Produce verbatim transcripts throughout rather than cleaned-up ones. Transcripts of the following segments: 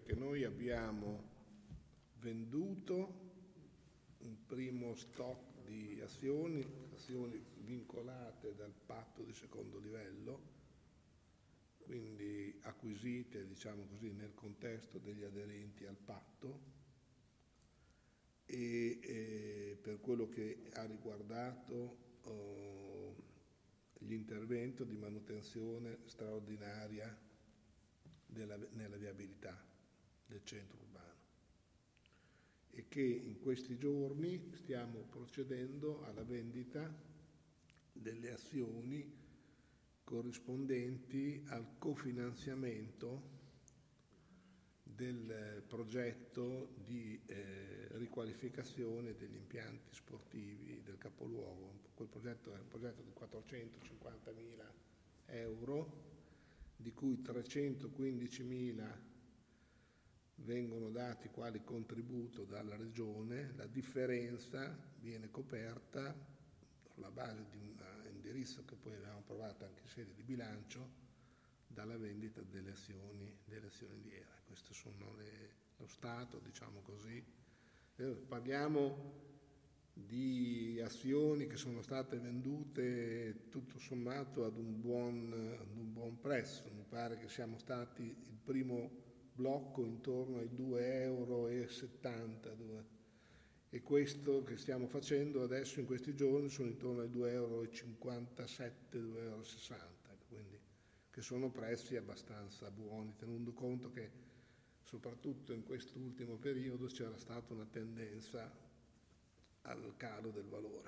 che noi abbiamo venduto un primo stock di azioni, azioni vincolate dal patto di secondo livello, quindi acquisite, diciamo così, nel contesto degli aderenti al patto, e eh, per quello che ha riguardato oh, l'intervento di manutenzione straordinaria della, nella viabilità del centro urbano, e che in questi giorni stiamo procedendo alla vendita delle azioni corrispondenti al cofinanziamento del progetto di eh, riqualificazione degli impianti sportivi del capoluogo. Quel progetto è un progetto di quattrocentocinquantamila euro, di cui trecentoquindicimila vengono dati quali contributo dalla Regione. La differenza viene coperta sulla base di un indirizzo che poi abbiamo approvato anche in sede di bilancio, dalla vendita delle azioni, delle azioni di E R A. Questo sono le, lo Stato, diciamo così. Eh, parliamo di azioni che sono state vendute tutto sommato ad un buon, ad un buon prezzo. Mi pare che siamo stati il primo blocco intorno ai due euro e settanta, e questo che stiamo facendo adesso in questi giorni sono intorno ai due euro e cinquantasette, due euro e sessanta, quindi che sono prezzi abbastanza buoni, tenendo conto che soprattutto in quest'ultimo periodo c'era stata una tendenza al calo del valore.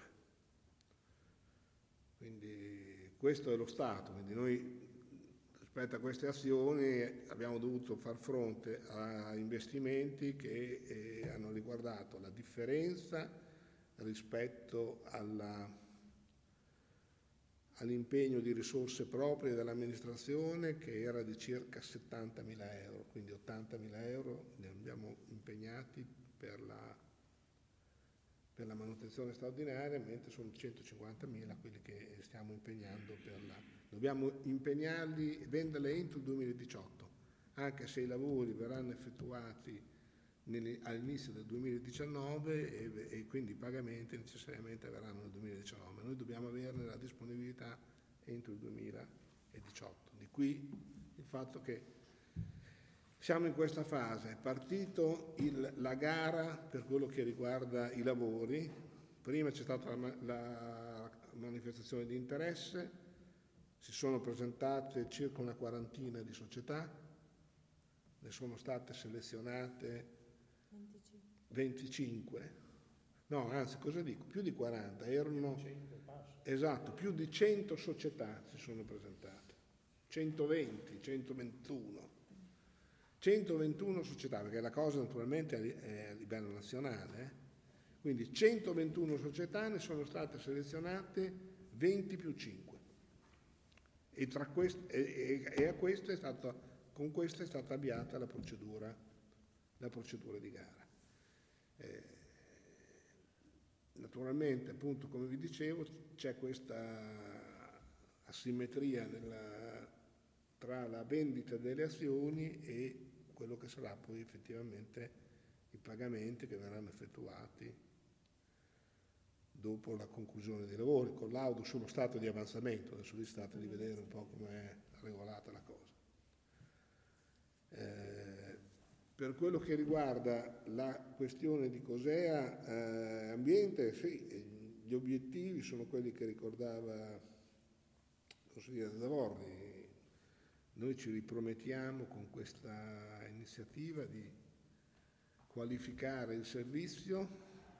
Quindi questo è lo stato, quindi noi rispetto a queste azioni abbiamo dovuto far fronte a investimenti che eh, hanno riguardato la differenza rispetto alla all'impegno di risorse proprie dell'amministrazione, che era di circa settantamila euro, quindi ottantamila euro ne abbiamo impegnati per la, per la manutenzione straordinaria, mentre sono centocinquantamila quelli che stiamo impegnando per la... Dobbiamo impegnarli, venderle entro il duemiladiciotto, anche se i lavori verranno effettuati all'inizio del duemiladiciannove e, e quindi i pagamenti necessariamente verranno nel duemiladiciannove. Noi dobbiamo averne la disponibilità entro il duemiladiciotto. Di qui il fatto che siamo in questa fase. È partito il, la gara per quello che riguarda i lavori. Prima c'è stata la, la manifestazione di interesse, si sono presentate circa una quarantina di società, ne sono state selezionate venticinque, no, anzi, cosa dico? Più di quaranta, erano, esatto, più di cento società si sono presentate, centoventi, centoventuno, centoventuno società, perché la cosa naturalmente è a livello nazionale, eh? Quindi centoventuno società, ne sono state selezionate venti più cinque, e, tra quest- e, e, e a questo è stata, con questo è stata avviata la procedura, la procedura di gara. Eh, naturalmente, appunto, come vi dicevo, c'è questa asimmetria nella, tra la vendita delle azioni e quello che sarà poi effettivamente i pagamenti che verranno effettuati dopo la conclusione dei lavori, con laudo sullo stato di avanzamento. Adesso vi state di vedere un po' come è regolata la cosa. Eh, Per quello che riguarda la questione di Cosea eh, Ambiente, sì, gli obiettivi sono quelli che ricordava il consigliere Zavorri. Noi ci ripromettiamo con questa iniziativa di qualificare il servizio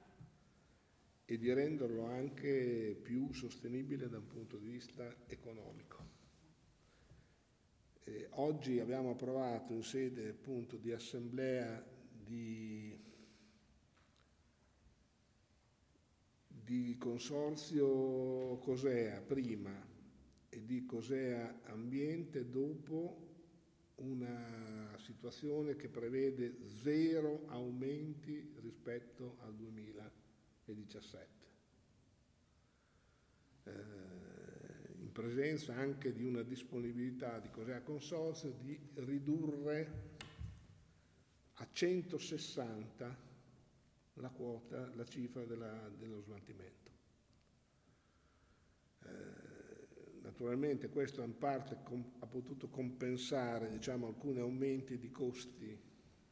e di renderlo anche più sostenibile da un punto di vista economico. Eh, oggi abbiamo approvato in sede appunto di assemblea di, di consorzio Cosea prima e di Cosea Ambiente dopo, una situazione che prevede zero aumenti rispetto al duemiladiciassette. Eh, in presenza anche di una disponibilità di Cosea Consorzio di ridurre centosessanta la quota, la cifra della, dello smaltimento. Eh, naturalmente questo in parte com- ha potuto compensare, diciamo, alcuni aumenti di costi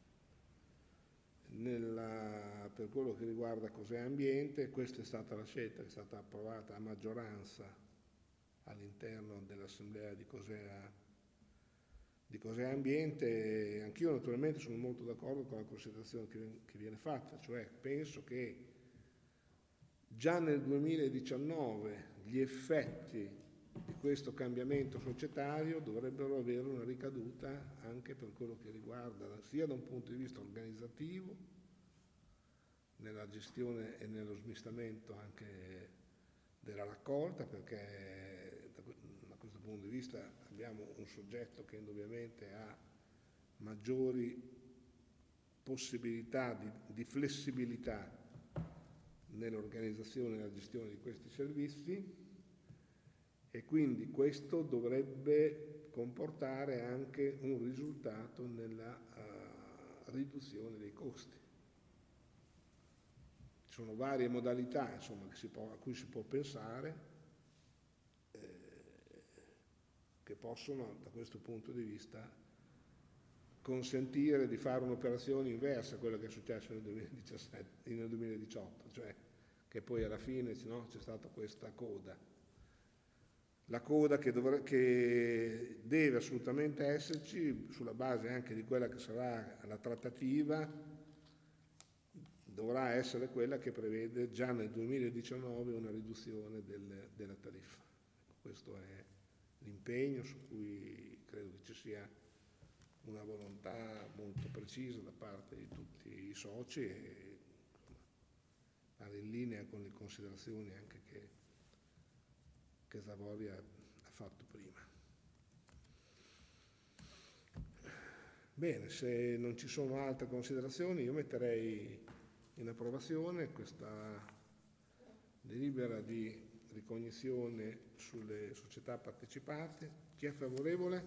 nella, per quello che riguarda Cosea Ambiente. Questa è stata la scelta che è stata approvata a maggioranza all'interno dell'Assemblea di Cosea di Cosea Ambiente. Anch'io naturalmente sono molto d'accordo con la considerazione che, che viene fatta, cioè penso che già nel duemiladiciannove gli effetti di questo cambiamento societario dovrebbero avere una ricaduta anche per quello che riguarda sia da un punto di vista organizzativo, nella gestione e nello smistamento anche della raccolta, perché da questo punto di vista abbiamo un soggetto che indubbiamente ha maggiori possibilità di, di flessibilità nell'organizzazione e nella gestione di questi servizi, e quindi questo dovrebbe comportare anche un risultato nella uh, riduzione dei costi. Ci sono varie modalità, insomma, che si può, a cui si può pensare, che possono da questo punto di vista consentire di fare un'operazione inversa a quello che è successo nel duemiladiciassette, nel duemiladiciotto, cioè che poi alla fine, no, c'è stata questa coda. La coda che, dovre, che deve assolutamente esserci sulla base anche di quella che sarà la trattativa, dovrà essere quella che prevede già nel duemiladiciannove una riduzione del, della tariffa. Questo è l'impegno su cui credo che ci sia una volontà molto precisa da parte di tutti i soci, e va in linea con le considerazioni anche che, che Zavoli ha, ha fatto prima. Bene, se non ci sono altre considerazioni io metterei in approvazione questa delibera di ricognizione sulle società partecipate. Chi è favorevole?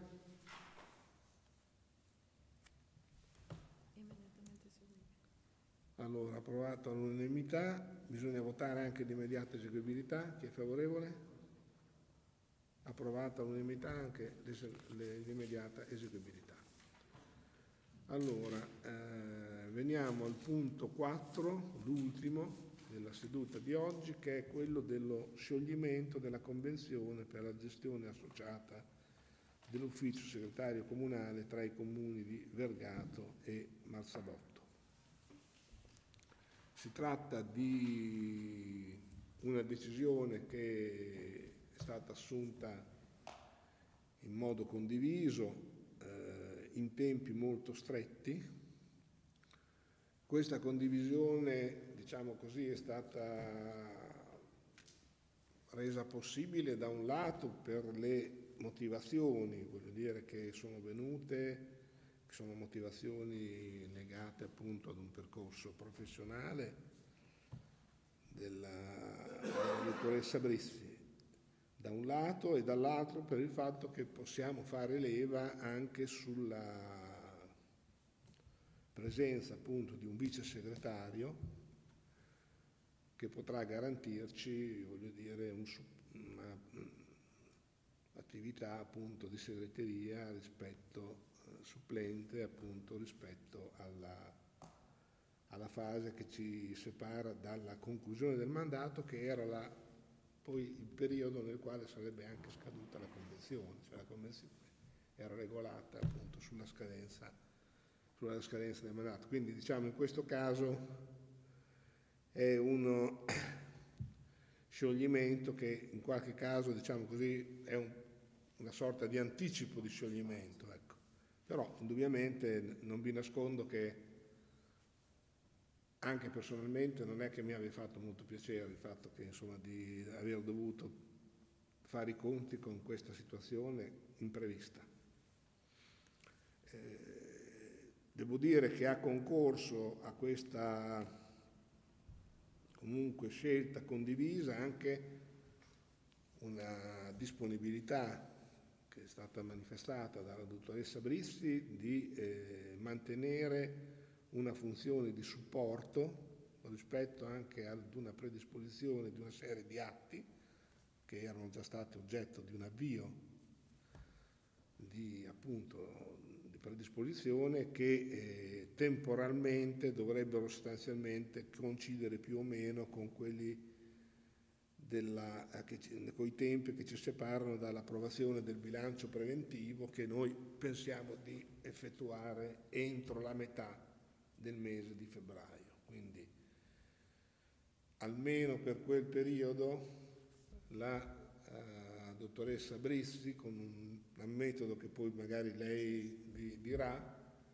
Immediatamente seguibile. Allora, approvato all'unanimità. Bisogna votare anche di immediata eseguibilità. Chi è favorevole? Approvato all'unanimità anche l'immediata eseguibilità. Allora, eh, veniamo al punto quattro, l'ultimo della seduta di oggi, che è quello dello scioglimento della convenzione per la gestione associata dell'ufficio segretario comunale tra i comuni di Vergato e Marzabotto. Si tratta di una decisione che è stata assunta in modo condiviso, eh, in tempi molto stretti. Questa condivisione, diciamo così, è stata resa possibile da un lato per le motivazioni, voglio dire, che sono venute, che sono motivazioni legate appunto ad un percorso professionale della, della dottoressa Brizzi, da un lato, e dall'altro per il fatto che possiamo fare leva anche sulla presenza appunto di un vice segretario che potrà garantirci, voglio dire, un, un'attività appunto di segreteria rispetto, eh, supplente appunto rispetto alla, alla fase che ci separa dalla conclusione del mandato, che era la, poi il periodo nel quale sarebbe anche scaduta la convenzione, cioè la convenzione era regolata appunto sulla scadenza sulla scadenza del mandato. Quindi diciamo in questo caso è uno scioglimento che in qualche caso, diciamo così, è un, una sorta di anticipo di scioglimento, ecco. Però indubbiamente non vi nascondo che anche personalmente non è che mi abbia fatto molto piacere il fatto che, insomma, di aver dovuto fare i conti con questa situazione imprevista. Eh, Devo dire che ha concorso a questa comunque scelta condivisa anche una disponibilità che è stata manifestata dalla dottoressa Brizzi di eh, mantenere una funzione di supporto rispetto anche ad una predisposizione di una serie di atti che erano già stati oggetto di un avvio di, appunto, di predisposizione che eh, temporalmente dovrebbero sostanzialmente coincidere più o meno con quelli della, che ci, coi tempi che ci separano dall'approvazione del bilancio preventivo che noi pensiamo di effettuare entro la metà del mese di febbraio. Quindi almeno per quel periodo la uh, dottoressa Brizzi, con un, un metodo che poi magari lei vi dirà,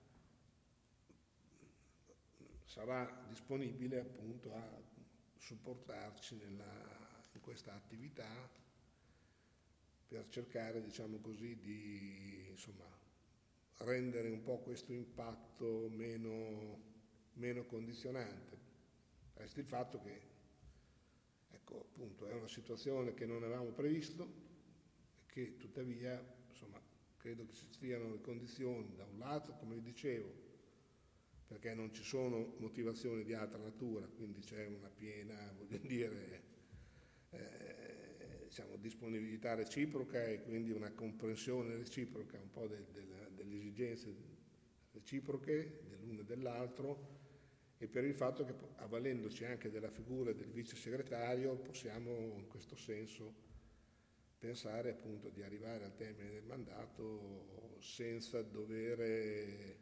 sarà disponibile appunto a supportarci nella, in questa attività per cercare, diciamo così, di insomma, rendere un po' questo impatto meno, meno condizionante. Resta il fatto che, ecco, appunto, è una situazione che non avevamo previsto e che tuttavia, insomma, credo che ci stiano le condizioni, da un lato, come vi dicevo, perché non ci sono motivazioni di altra natura, quindi c'è una piena, voglio dire, eh, diciamo, disponibilità reciproca e quindi una comprensione reciproca un po' de, de, delle esigenze reciproche dell'uno e dell'altro, e per il fatto che, avvalendoci anche della figura del vice segretario, possiamo in questo senso pensare appunto di arrivare al termine del mandato senza dover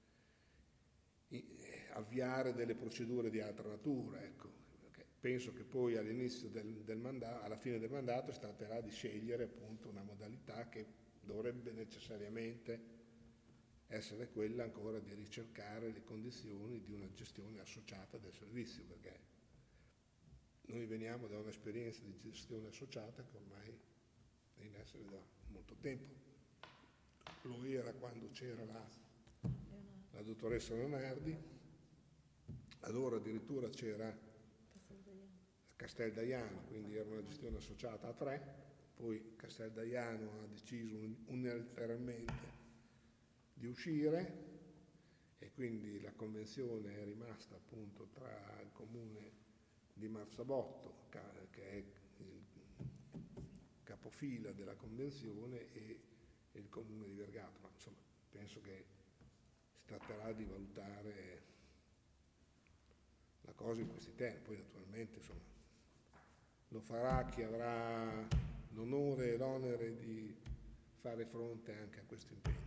avviare delle procedure di altra natura, ecco. Perché penso che poi all'inizio del, del mandato, alla fine del mandato, si tratterà di scegliere appunto una modalità che dovrebbe necessariamente essere quella ancora di ricercare le condizioni di una gestione associata del servizio, perché noi veniamo da un'esperienza di gestione associata che ormai è in essere da molto tempo. Lo era quando c'era la la dottoressa Leonardi, allora addirittura c'era Casteldaiano, quindi era una gestione associata a tre, poi Casteldaiano ha deciso unilateralmente di uscire e quindi la convenzione è rimasta appunto tra il comune di Marzabotto, che è il capofila della convenzione, e il comune di Vergato, ma insomma penso che si tratterà di valutare la cosa in questi termini. Poi naturalmente insomma, lo farà chi avrà l'onore e l'onere di fare fronte anche a questo impegno.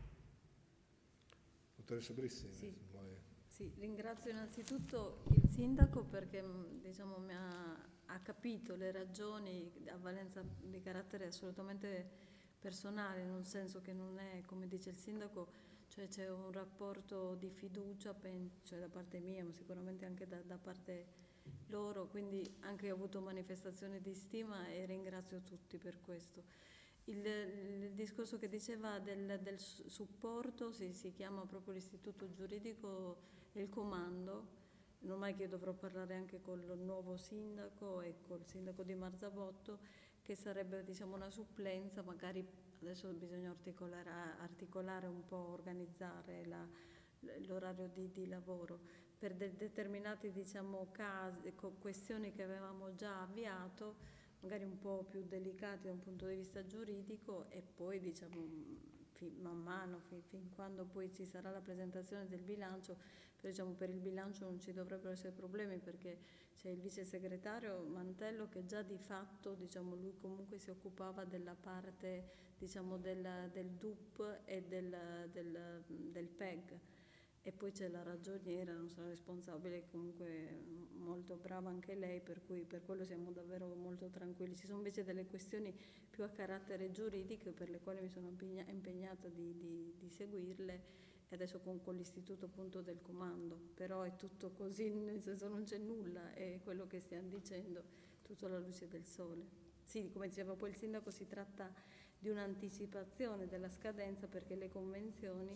Dottoressa Brizzi, sì. vuole... Sì, ringrazio innanzitutto il sindaco perché diciamo, mi ha, ha capito le ragioni a valenza di carattere assolutamente personale, in un senso che non è, come dice il sindaco, cioè c'è un rapporto di fiducia, cioè da parte mia, ma sicuramente anche da, da parte loro, quindi anche ho avuto manifestazioni di stima e ringrazio tutti per questo. Il, il discorso che diceva del, del supporto, si, si chiama proprio l'istituto giuridico e il comando, non mai che io dovrò parlare anche con il nuovo sindaco e col sindaco di Marzabotto, che sarebbe diciamo una supplenza, magari adesso bisogna articolare, articolare un po', organizzare la, l'orario di, di lavoro per de- determinati diciamo casi, questioni che avevamo già avviato, magari un po' più delicati da un punto di vista giuridico, e poi diciamo fin, man mano fin, fin quando poi ci sarà la presentazione del bilancio, però diciamo per il bilancio non ci dovrebbero essere problemi perché c'è il vice segretario Mantello che già di fatto diciamo lui comunque si occupava della parte diciamo del, del D U P e del, del, del P E G, e poi c'è la ragioniera, non so, responsabile, comunque molto brava anche lei, per cui per quello siamo davvero molto tranquilli. Ci sono invece delle questioni più a carattere giuridico per le quali mi sono impegnata di, di, di seguirle, e adesso con, con l'istituto appunto del comando, però è tutto così, nel senso non c'è nulla, è quello che stiamo dicendo, tutto alla luce del sole. Sì, come diceva poi il sindaco, si tratta di un'anticipazione della scadenza perché le convenzioni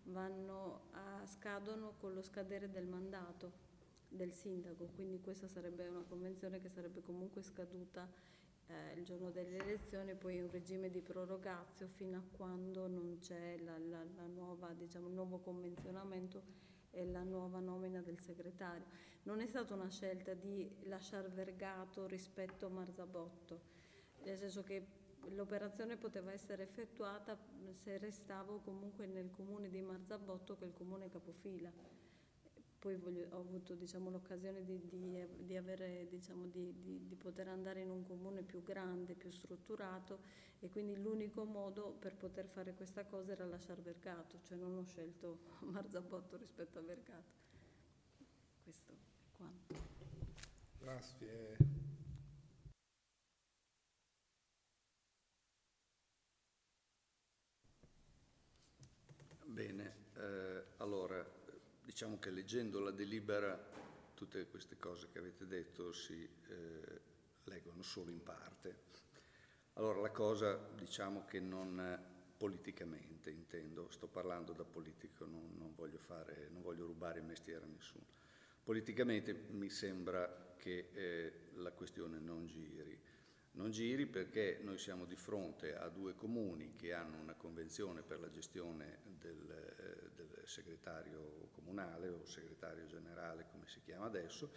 vanno a scadono con lo scadere del mandato del sindaco, quindi questa sarebbe una convenzione che sarebbe comunque scaduta eh, il giorno delle elezioni, poi un regime di prorogatio fino a quando non c'è la, la, la nuova, diciamo, il nuovo convenzionamento e la nuova nomina del segretario. Non è stata una scelta di lasciare Vergato rispetto a Marzabotto, nel senso che l'operazione poteva essere effettuata se restavo comunque nel comune di Marzabotto, che è il comune capofila. Poi voglio, ho avuto diciamo, l'occasione di, di, di, avere, diciamo, di, di, di poter andare in un comune più grande, più strutturato, e quindi l'unico modo per poter fare questa cosa era lasciare Vergato, cioè non ho scelto Marzabotto rispetto a Vergato. Questo è quanto. Grazie. Bene, eh, allora diciamo che leggendo la delibera tutte queste cose che avete detto si eh, leggono solo in parte. Allora la cosa diciamo che non politicamente intendo, sto parlando da politico, non, non voglio fare, non voglio rubare il mestiere a nessuno. Politicamente mi sembra che eh, la questione non giri. Non giri perché noi siamo di fronte a due comuni che hanno una convenzione per la gestione del, eh, del segretario comunale o segretario generale, come si chiama adesso,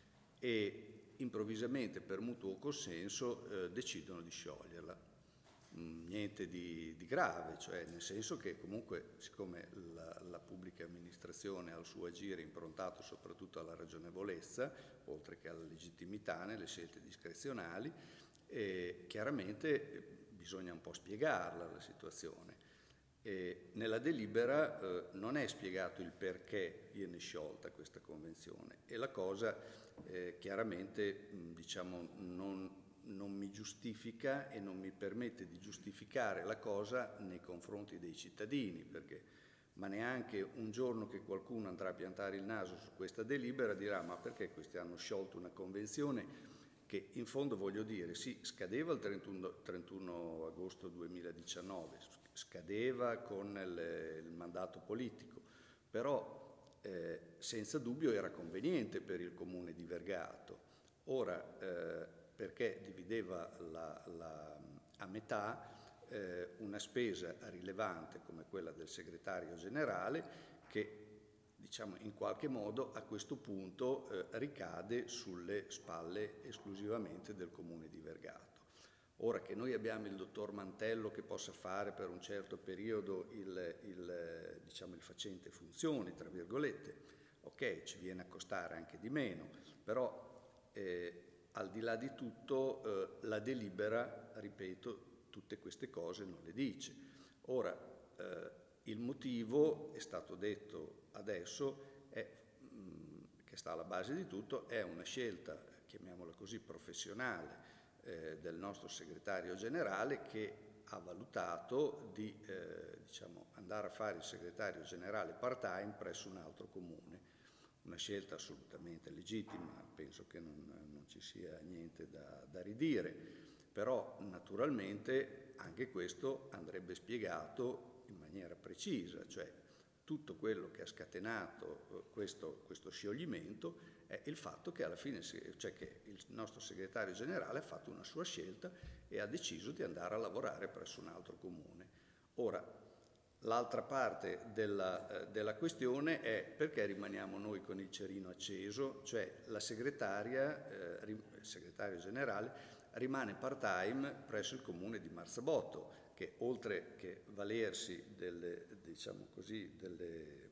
e improvvisamente per mutuo consenso eh, decidono di scioglierla. Mm, niente di, di grave, cioè nel senso che comunque siccome la, la pubblica amministrazione ha il suo agire improntato soprattutto alla ragionevolezza, oltre che alla legittimità nelle scelte discrezionali, e chiaramente bisogna un po' spiegarla la situazione. E nella delibera eh, non è spiegato il perché viene sciolta questa convenzione e la cosa eh, chiaramente mh, diciamo non, non mi giustifica e non mi permette di giustificare la cosa nei confronti dei cittadini, perché ma neanche un giorno che qualcuno andrà a piantare il naso su questa delibera dirà ma perché questi hanno sciolto una convenzione che in fondo voglio dire, sì, scadeva il trentuno, trentuno agosto duemiladiciannove, scadeva con il, il mandato politico, però eh, senza dubbio era conveniente per il comune di Vergato. Ora, eh, perché divideva la, la, a metà eh, una spesa rilevante come quella del segretario generale che diciamo in qualche modo a questo punto eh, ricade sulle spalle esclusivamente del comune di Vergato. Ora che noi abbiamo il dottor Mantello che possa fare per un certo periodo il, il, diciamo, il facente funzioni, tra virgolette, ok, ci viene a costare anche di meno, però eh, al di là di tutto eh, la delibera, ripeto, tutte queste cose non le dice. Ora, eh, il motivo, è stato detto adesso, è, mh, che sta alla base di tutto, è una scelta, chiamiamola così, professionale eh, del nostro segretario generale che ha valutato di eh, diciamo, andare a fare il segretario generale part-time presso un altro comune. Una scelta assolutamente legittima, penso che non, non ci sia niente da, da ridire, però naturalmente anche questo andrebbe spiegato in maniera precisa, cioè tutto quello che ha scatenato questo, questo scioglimento è il fatto che alla fine, cioè che il nostro segretario generale ha fatto una sua scelta e ha deciso di andare a lavorare presso un altro comune. Ora, l'altra parte della, della questione è perché rimaniamo noi con il cerino acceso, cioè la segretaria, eh, il segretario generale rimane part-time presso il comune di Marzabotto, che oltre che valersi delle, diciamo così, delle,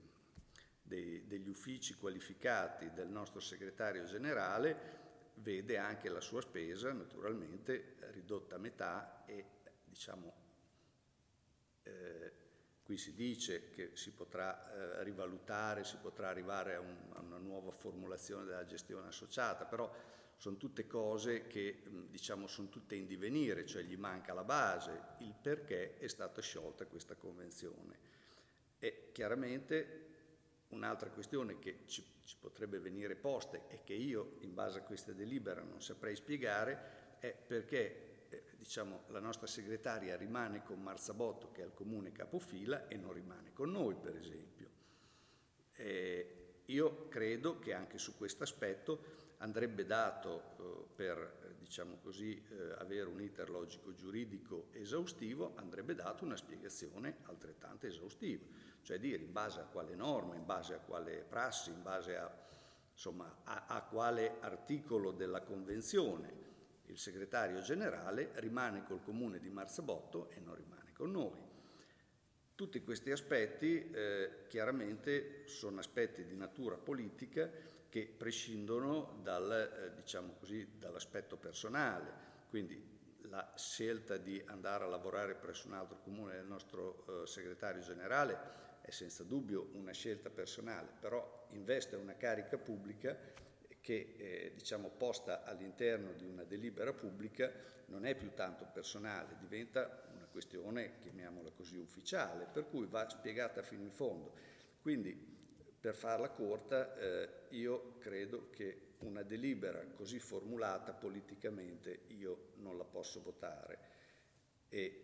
dei, degli uffici qualificati del nostro segretario generale, vede anche la sua spesa naturalmente ridotta a metà e diciamo eh, qui si dice che si potrà eh, rivalutare, si potrà arrivare a, un, a una nuova formulazione della gestione associata, però sono tutte cose che diciamo sono tutte in divenire, cioè gli manca la base, il perché è stata sciolta questa convenzione. E chiaramente un'altra questione che ci, ci potrebbe venire posta e che io in base a questa delibera non saprei spiegare è perché eh, diciamo, la nostra segretaria rimane con Marzabotto che è il comune capofila e non rimane con noi per esempio. E io io credo che anche su questo aspetto andrebbe dato, eh, per eh, diciamo così, eh, avere un iter logico-giuridico esaustivo, andrebbe dato una spiegazione altrettanto esaustiva, cioè dire in base a quale norma, in base a quale prassi, in base a, insomma, a, a quale articolo della Convenzione il segretario generale rimane col comune di Marzabotto e non rimane con noi. Tutti questi aspetti eh, chiaramente sono aspetti di natura politica che prescindono dal, eh, diciamo così, dall'aspetto personale, quindi la scelta di andare a lavorare presso un altro comune del nostro eh, segretario generale è senza dubbio una scelta personale, però investe una carica pubblica che eh, diciamo posta all'interno di una delibera pubblica non è più tanto personale, diventa una questione, chiamiamola così, ufficiale, per cui va spiegata fino in fondo. Quindi, per farla corta, eh, io credo che una delibera così formulata politicamente io non la posso votare e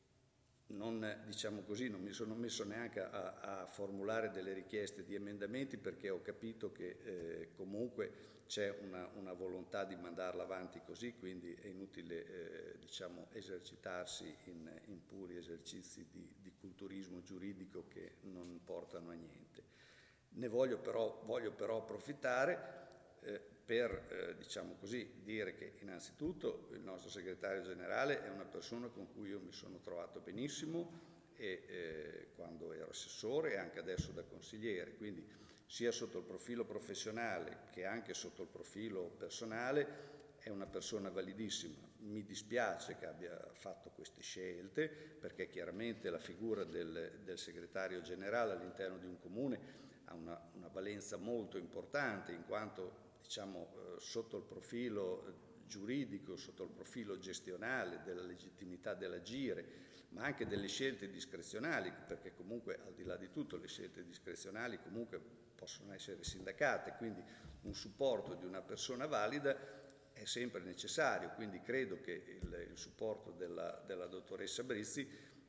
non, diciamo così, non mi sono messo neanche a, a formulare delle richieste di emendamenti perché ho capito che eh, comunque c'è una, una volontà di mandarla avanti così, quindi è inutile eh, diciamo, esercitarsi in, in puri esercizi di, di culturismo giuridico che non portano a niente. Ne voglio però, voglio però approfittare eh, per eh, diciamo così, dire che innanzitutto il nostro segretario generale è una persona con cui io mi sono trovato benissimo e, eh, quando ero assessore e anche adesso da consigliere, quindi sia sotto il profilo professionale che anche sotto il profilo personale è una persona validissima. Mi dispiace che abbia fatto queste scelte perché chiaramente la figura del, del segretario generale all'interno di un comune ha una, una valenza molto importante in quanto diciamo eh, sotto il profilo giuridico, sotto il profilo gestionale della legittimità dell'agire, ma anche delle scelte discrezionali, perché comunque al di là di tutto le scelte discrezionali comunque possono essere sindacate, quindi un supporto di una persona valida è sempre necessario, quindi credo che il, il supporto della, della dottoressa Brizzi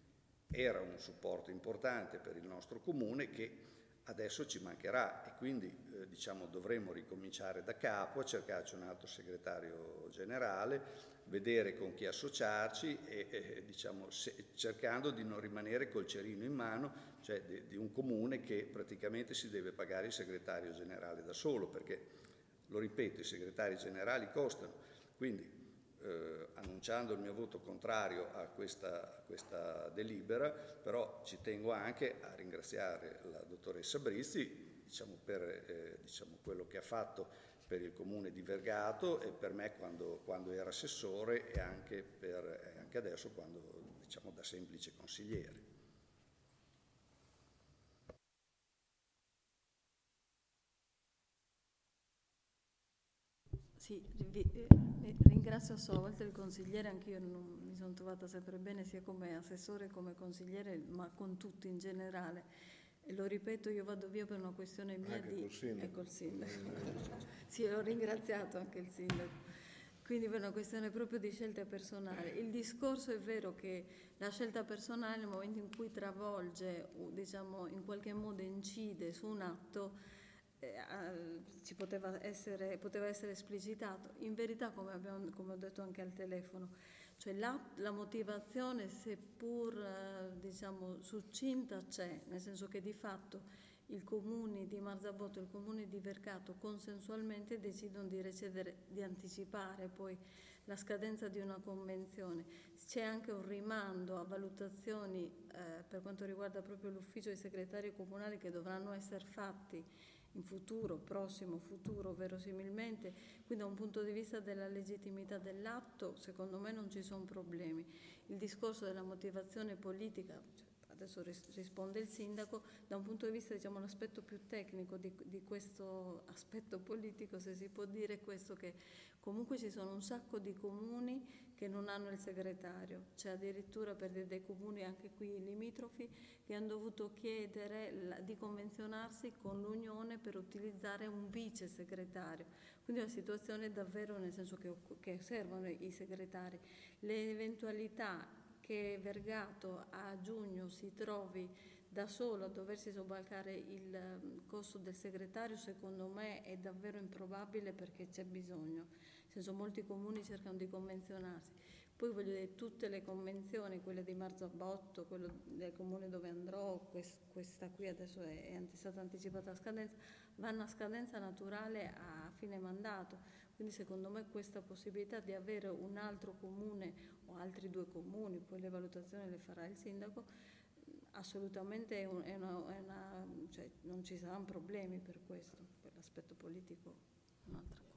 era un supporto importante per il nostro comune che adesso ci mancherà e quindi eh, diciamo, dovremo ricominciare da capo, cercarci un altro segretario generale, vedere con chi associarci e eh, diciamo, se, cercando di non rimanere col cerino in mano, cioè di, di un comune che praticamente si deve pagare il segretario generale da solo, perché, lo ripeto, i segretari generali costano, quindi Eh, annunciando il mio voto contrario a questa, a questa delibera, però ci tengo anche a ringraziare la dottoressa Brizzi diciamo, per eh, diciamo, quello che ha fatto per il comune di Vergato e per me quando, quando era assessore e anche, per, eh, anche adesso quando diciamo, da semplice consigliere. Sì, ringrazio a sua volta il consigliere, anch'io non mi sono trovata sempre bene sia come assessore che come consigliere, ma con tutti in generale. E lo ripeto, io vado via per una questione mia anche di... col sindaco. E col sindaco. Sì, l'ho ringraziato anche il sindaco. Quindi per una questione proprio di scelta personale. Il discorso è vero che la scelta personale nel momento in cui travolge, diciamo, in qualche modo incide su un atto, Eh, ci poteva essere, poteva essere esplicitato. In verità, come, abbiamo, come ho detto anche al telefono, cioè la, la motivazione, seppur eh, diciamo succinta, c'è, nel senso che di fatto i comuni di Marzabotto e il comune di Vergato consensualmente decidono di recedere, di anticipare poi la scadenza di una convenzione. C'è anche un rimando a valutazioni eh, per quanto riguarda proprio l'ufficio dei segretari comunali che dovranno essere fatti in futuro, prossimo futuro verosimilmente, quindi da un punto di vista della legittimità dell'atto secondo me non ci sono problemi. Il discorso della motivazione politica, cioè, adesso risponde il sindaco, da un punto di vista diciamo l'aspetto più tecnico di, di questo aspetto politico, se si può dire questo, che comunque ci sono un sacco di comuni che non hanno il segretario, c'è addirittura per dei comuni anche qui limitrofi che hanno dovuto chiedere di convenzionarsi con l'Unione per utilizzare un vice segretario, quindi una situazione davvero nel senso che, che servono i segretari. Le eventualità che Vergato a giugno si trovi da solo a doversi sobbarcare il um, costo del segretario, secondo me è davvero improbabile, perché c'è bisogno. Nel senso, molti comuni cercano di convenzionarsi. Poi voglio dire, tutte le convenzioni, quelle di Marzabotto, quello del comune dove andrò, quest, questa qui adesso è, è stata anticipata a scadenza, vanno a scadenza naturale a fine mandato. Quindi secondo me questa possibilità di avere un altro comune o altri due comuni, poi le valutazioni le farà il sindaco, assolutamente è, un, è, una, è una, cioè non ci saranno problemi per questo. Per l'aspetto politico è un'altra cosa.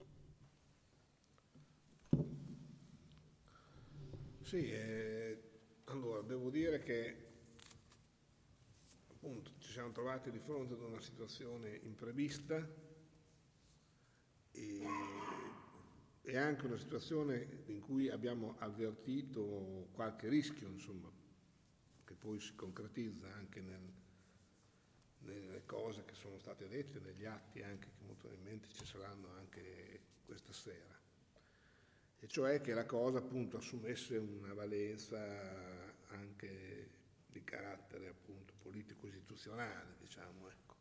Sì, eh, allora devo dire che appunto ci siamo trovati di fronte ad una situazione imprevista e, e anche una situazione in cui abbiamo avvertito qualche rischio, insomma, che poi si concretizza anche nel, nelle cose che sono state dette, negli atti anche che molto probabilmente ci saranno anche questa sera. E cioè che la cosa appunto assumesse una valenza anche di carattere appunto politico-istituzionale, diciamo, ecco.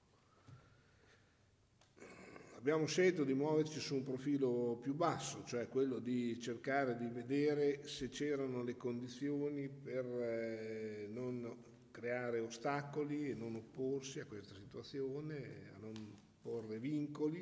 Abbiamo scelto di muoverci su un profilo più basso, cioè quello di cercare di vedere se c'erano le condizioni per eh, non creare ostacoli e non opporsi a questa situazione, a non porre vincoli.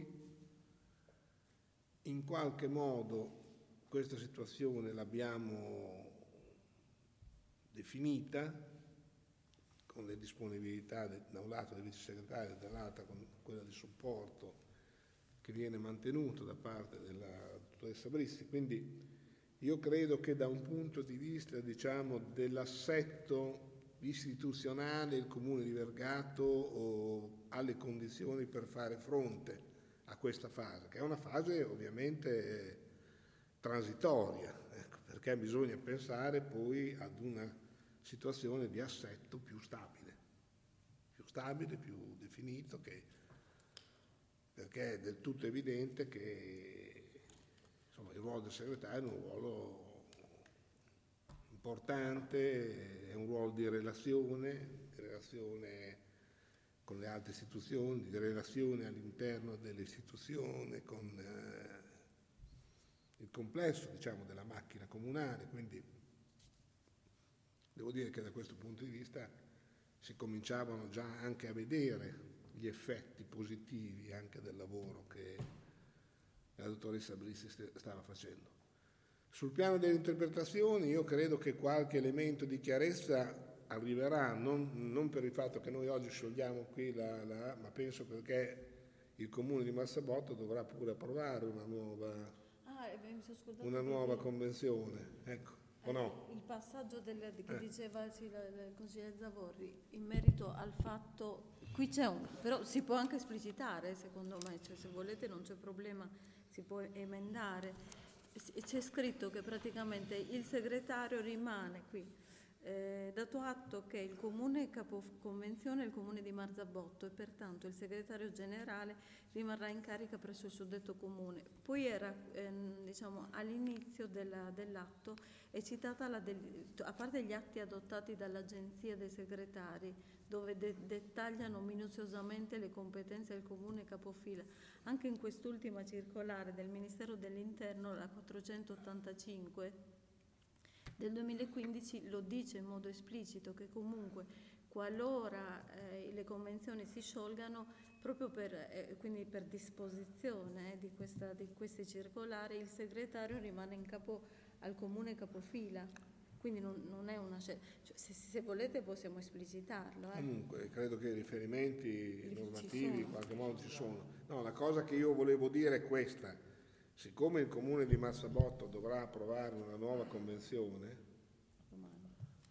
In qualche modo questa situazione l'abbiamo definita con le disponibilità de, da un lato del vice segretario e dall'altro con quella di supporto che viene mantenuto da parte della dottoressa Brissi. Quindi io credo che da un punto di vista, diciamo, dell'assetto istituzionale il Comune di Vergato oh, ha le condizioni per fare fronte a questa fase, che è una fase ovviamente transitoria, ecco, perché bisogna pensare poi ad una situazione di assetto più stabile, più stabile, più definito, che, perché è del tutto evidente che insomma, il ruolo del segretario è un ruolo importante, è un ruolo di relazione, di relazione con le altre istituzioni, di relazione all'interno delle istituzioni, con eh, il complesso, diciamo, della macchina comunale. Quindi devo dire che da questo punto di vista si cominciavano già anche a vedere gli effetti positivi anche del lavoro che la dottoressa Brissi stava facendo. Sul piano delle interpretazioni io credo che qualche elemento di chiarezza arriverà, non, non per il fatto che noi oggi sciogliamo qui la, la ma penso perché il comune di Marzabotto dovrà pure approvare una nuova, ah, eh, mi sono scordato una di nuova dire, convenzione, ecco, eh, o no? il passaggio del, che Eh. diceva sì, la- il consigliere Zavorri in merito al fatto, qui c'è un, però si può anche esplicitare secondo me, cioè se volete non c'è problema, si può emendare. C'è scritto che praticamente il segretario rimane qui, eh, dato atto che il comune capoconvenzione è il comune di Marzabotto e pertanto il segretario generale rimarrà in carica presso il suddetto comune. Poi era, ehm, diciamo, all'inizio della, dell'atto è citata, la del, a parte gli atti adottati dall'Agenzia dei Segretari, dove de- dettagliano minuziosamente le competenze del comune capofila. Anche in quest'ultima circolare del Ministero dell'Interno, la quattrocentottantacinque del duemilaquindici, lo dice in modo esplicito che comunque qualora eh, le convenzioni si sciolgano, proprio per, eh, quindi per disposizione eh, di, questa, di queste circolari, il segretario rimane in capo al comune capofila. Quindi non, non è una scelta, cioè, se, se volete possiamo esplicitarlo. Eh. Comunque credo che i riferimenti Ci normativi in sono. qualche modo ci sono. No, la cosa che io volevo dire è questa: siccome il comune di Marzabotto dovrà approvare una nuova convenzione Domani.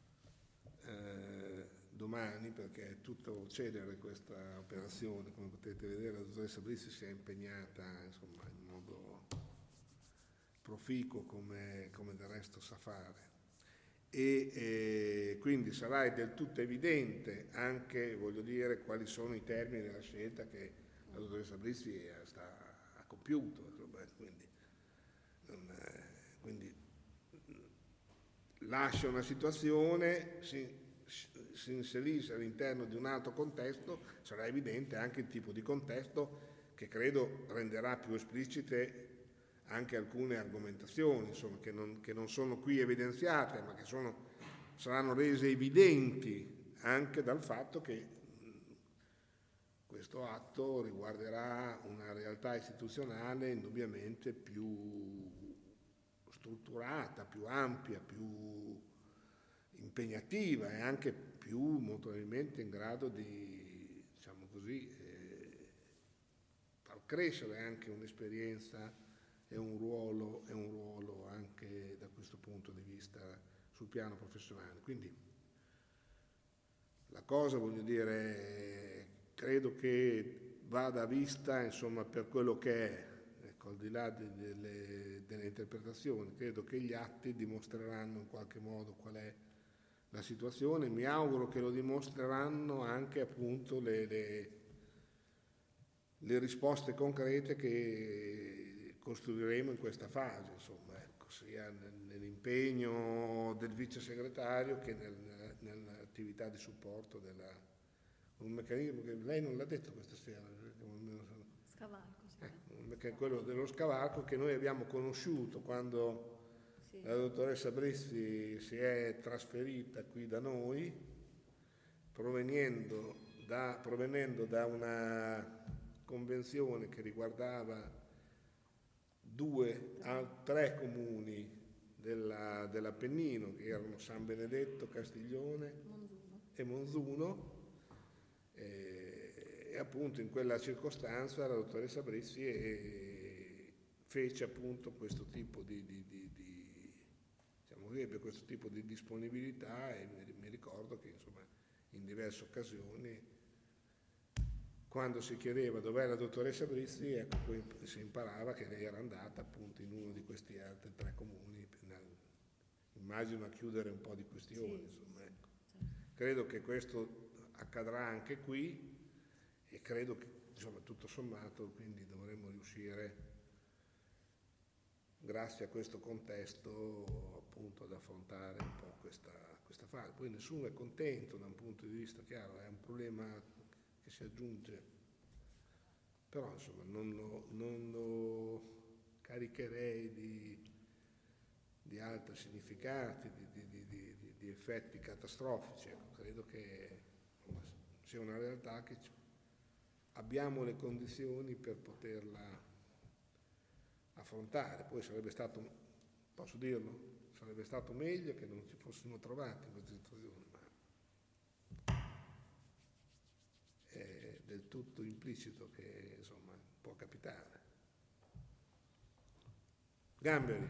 eh, domani, perché è tutto celere questa operazione, come potete vedere la dottoressa Brissi si è impegnata insomma in modo proficuo come, come del resto sa fare. E eh, quindi sarà del tutto evidente anche, voglio dire, quali sono i termini della scelta che la dottoressa Brissi sta, ha compiuto, quindi, non, eh, quindi lascia una situazione sì, si inserisse all'interno di un altro contesto, sarà evidente anche il tipo di contesto che credo renderà più esplicite anche alcune argomentazioni, insomma, che non, che non sono qui evidenziate, ma che sono, saranno rese evidenti anche dal fatto che questo atto riguarderà una realtà istituzionale indubbiamente più strutturata, più ampia, più impegnativa e anche più molto probabilmente in grado di, diciamo così, eh, far crescere anche un'esperienza e un ruolo, e un ruolo anche da questo punto di vista sul piano professionale. Quindi la cosa, voglio dire, credo che vada vista, insomma, per quello che è, ecco, al di là de, delle, delle interpretazioni, credo che gli atti dimostreranno in qualche modo qual è la situazione. Mi auguro che lo dimostreranno anche appunto le, le, le risposte concrete che costruiremo in questa fase, insomma, ecco, sia nell'impegno del vice segretario che nel, nell'attività di supporto della, un meccanismo che lei non l'ha detto questa sera, Scavalco, sì. Eh, quello dello scavalco che noi abbiamo conosciuto quando sì. La dottoressa Brizzi si è trasferita qui da noi, provenendo da, provenendo da una convenzione che riguardava due, tre comuni della, dell'Appennino, che erano San Benedetto, Castiglione Monzuno. e Monzuno, e, e appunto in quella circostanza la dottoressa Brizzi e, fece appunto questo tipo di, di, di, di diciamo così, per questo tipo di disponibilità, e mi, mi ricordo che insomma in diverse occasioni quando si chiedeva dov'è la dottoressa Brizzi, ecco, poi si imparava che lei era andata appunto in uno di questi altri tre comuni, immagino a chiudere un po' di questioni, sì, insomma, ecco. Certo. Credo che questo accadrà anche qui e credo che insomma tutto sommato quindi dovremmo riuscire, grazie a questo contesto, appunto ad affrontare un po' questa, questa fase. Poi nessuno è contento da un punto di vista chiaro, è un problema che si aggiunge, però insomma non lo, non lo caricherei di, di altri significati, di, di, di, di, di effetti catastrofici. Ecco, credo che insomma, sia una realtà che abbiamo le condizioni per poterla affrontare. Poi sarebbe stato, posso dirlo, sarebbe stato meglio che non ci fossimo trovati in questa situazione, ma è del tutto implicito che insomma può capitare. Gamberi.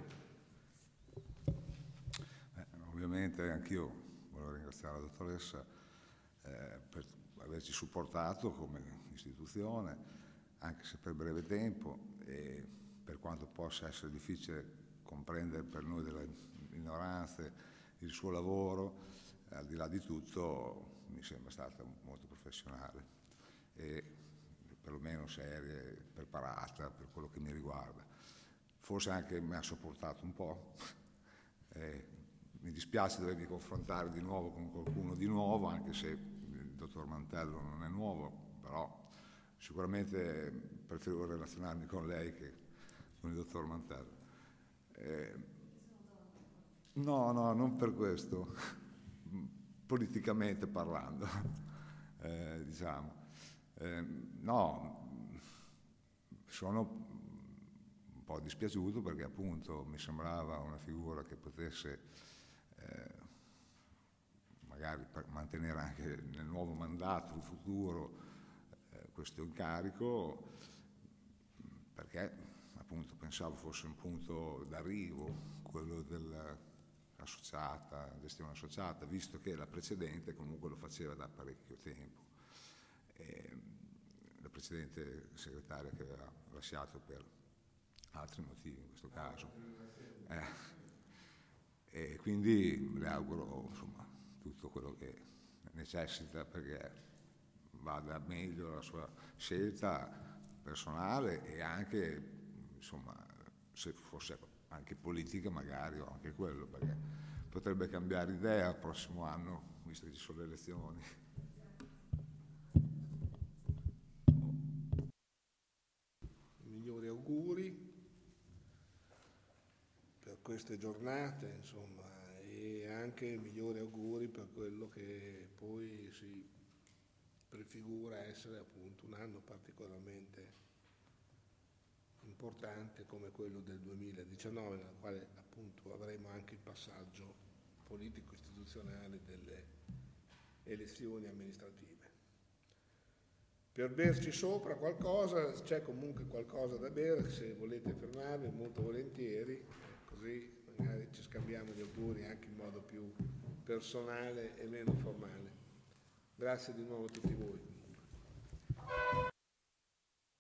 Eh, ovviamente anch'io volevo ringraziare la dottoressa eh, per averci supportato come istituzione, anche se per breve tempo, e per quanto possa essere difficile comprendere per noi delle ignoranze il suo lavoro, eh, al di là di tutto mi sembra stata molto professionale e perlomeno seria e preparata per quello che mi riguarda. Forse anche mi ha sopportato un po', eh, mi dispiace dovermi confrontare di nuovo con qualcuno di nuovo, anche se il dottor Mantello non è nuovo, però sicuramente preferivo relazionarmi con lei che con il dottor Mantello. Eh, no, no, non per questo, politicamente parlando, eh, diciamo. Eh, no, sono un po' dispiaciuto perché appunto mi sembrava una figura che potesse eh, magari per mantenere anche nel nuovo mandato futuro eh, questo incarico, perché appunto pensavo fosse un punto d'arrivo quello dell'associata, gestione associata, visto che la precedente comunque lo faceva da parecchio tempo. E la precedente segretaria che aveva lasciato per altri motivi in questo caso. Eh, e quindi le auguro insomma tutto quello che necessita perché vada meglio la sua scelta personale e anche insomma se fosse anche politica magari o anche quello, perché potrebbe cambiare idea il prossimo anno, visto che ci sono le elezioni. I migliori auguri per queste giornate, insomma, e anche i migliori auguri per quello che poi si prefigura essere appunto un anno particolarmente importante come quello del duemiladiciannove, nel quale appunto avremo anche il passaggio politico-istituzionale delle elezioni amministrative. Per berci sopra qualcosa, c'è comunque qualcosa da bere, se volete fermarvi molto volentieri, così magari ci scambiamo gli auguri anche in modo più personale e meno formale. Grazie di nuovo a tutti voi.